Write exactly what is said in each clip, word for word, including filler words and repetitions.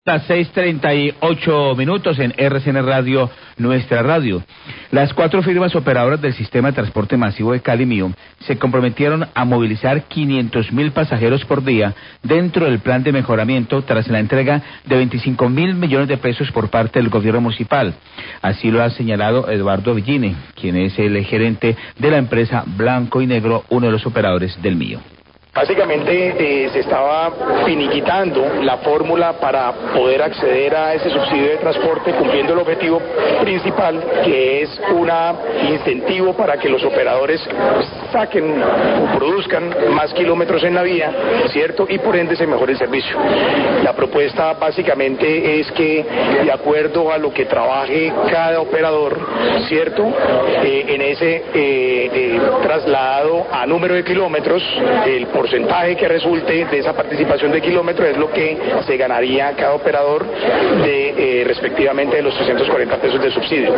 Las seis treinta y ocho minutos en R C N Radio, nuestra radio. Las cuatro firmas operadoras del sistema de transporte masivo de Cali Mío se comprometieron a movilizar quinientos mil pasajeros por día dentro del plan de mejoramiento tras la entrega de veinticinco mil millones de pesos por parte del gobierno municipal. Así lo ha señalado Eduardo Villini, quien es el gerente de la empresa Blanco y Negro, uno de los operadores del Mío. Básicamente eh, se estaba finiquitando la fórmula para poder acceder a ese subsidio de transporte cumpliendo el objetivo principal, que es un incentivo para que los operadores saquen o produzcan más kilómetros en la vía, ¿cierto? Y por ende se mejore el servicio. La propuesta básicamente es que, de acuerdo a lo que trabaje cada operador, ¿cierto? Eh, en ese eh, eh, trasladado a número de kilómetros, el porcentaje que resulte de esa participación de kilómetros es lo que se ganaría cada operador de eh, respectivamente de los trescientos cuarenta pesos de subsidio.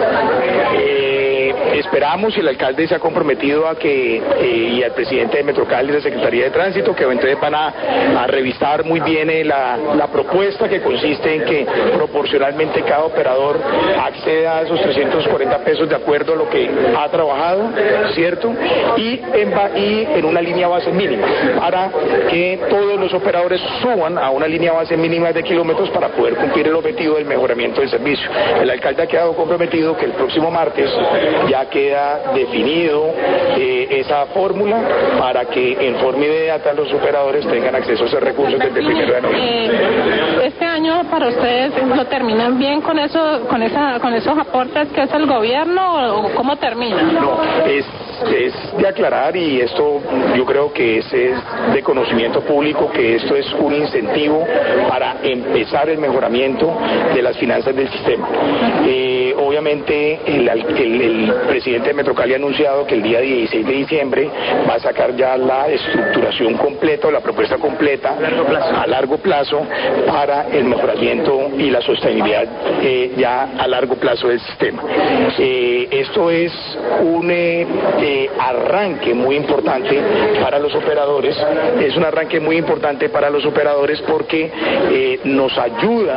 Eh, esperamos y el alcalde se ha comprometido a que, eh, y al presidente de Metrocal y la Secretaría de Tránsito, que entonces van a, a revisar muy bien eh, la, la propuesta, que consiste en que proporcionalmente cada operador acceda a esos trescientos cuarenta pesos de acuerdo a lo que ha trabajado, ¿cierto? Y en, y en una línea base mínima, para que todos los operadores suban a una línea base mínima de kilómetros para poder cumplir el objetivo del mejoramiento del servicio. El alcalde ha quedado comprometido que el próximo martes ya queda definido eh, esa fórmula para que en forma inmediata los operadores tengan acceso a esos recursos desde el primero de noviembre. Eh, este año para ustedes lo terminan bien con eso, con esa, con esos aportes que es el gobierno, o cómo termina? No, es es de aclarar, y esto yo creo que es, es de conocimiento público, que esto es un incentivo para empezar el mejoramiento de las finanzas del sistema. Eh, obviamente el, el, el presidente de Metrocali ha anunciado que el día dieciséis de diciembre va a sacar ya la estructuración completa o la propuesta completa a largo plazo, a largo plazo para el mejoramiento y la sostenibilidad eh, ya a largo plazo del sistema. Eh, esto es un eh, Eh, arranque muy importante para los operadores, es un arranque muy importante para los operadores porque eh, nos ayuda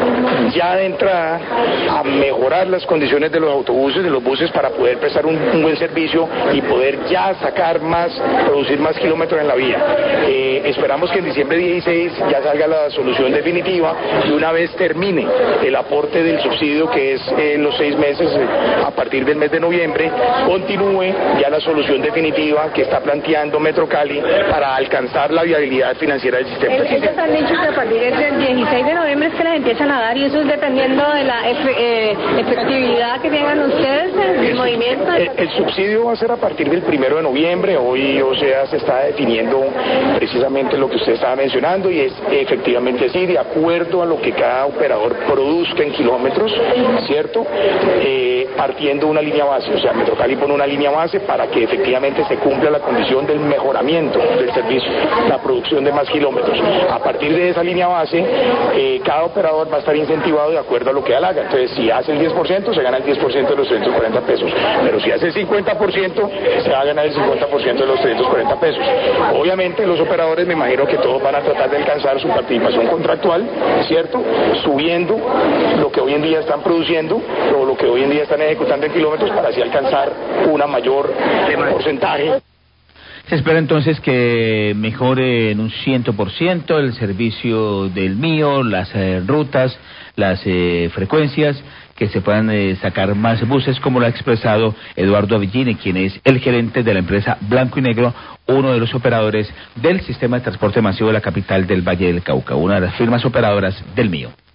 ya de entrada a mejorar las condiciones de los autobuses, de los buses, para poder prestar un, un buen servicio y poder ya sacar más, producir más kilómetros en la vía. Eh, esperamos que en diciembre dieciséis ya salga la solución definitiva y una vez termine el aporte del subsidio, que es en eh, los seis meses, eh, a partir del mes de noviembre, continúe ya la solución definitiva que está planteando Metrocali para alcanzar la viabilidad financiera del sistema. Ellos han dicho que a partir del dieciséis de noviembre es que las empiezan a dar, y eso es dependiendo de la efe, eh, efectividad que tengan ustedes en el, el movimiento. El, el subsidio va a ser a partir del primero de noviembre. Hoy, o sea, se está definiendo precisamente lo que usted estaba mencionando, y es efectivamente así, de acuerdo a lo que cada operador produzca en kilómetros, ¿cierto? Eh, partiendo una línea base, o sea, Metrocali pone una línea base para que efectivamente se cumpla la condición del mejoramiento del servicio, la producción de más kilómetros. A partir de esa línea base, eh, cada operador va a estar incentivado de acuerdo a lo que él haga. Entonces, si hace el diez por ciento, se gana el diez por ciento de los trescientos cuarenta pesos. Pero si hace el cincuenta por ciento, se va a ganar el cincuenta por ciento de los trescientos cuarenta pesos. Obviamente, los operadores, me imagino que todos van a tratar de alcanzar su participación contractual, ¿cierto? Subiendo lo que hoy en día están produciendo o lo que hoy en día están ejecutando en kilómetros, para así alcanzar una mayor porcentaje. Se espera entonces que mejore en un cien por ciento el servicio del Mío, las eh, rutas, las eh, frecuencias, que se puedan eh, sacar más buses, como lo ha expresado Eduardo Avellini, quien es el gerente de la empresa Blanco y Negro, uno de los operadores del sistema de transporte masivo de la capital del Valle del Cauca, una de las firmas operadoras del Mío.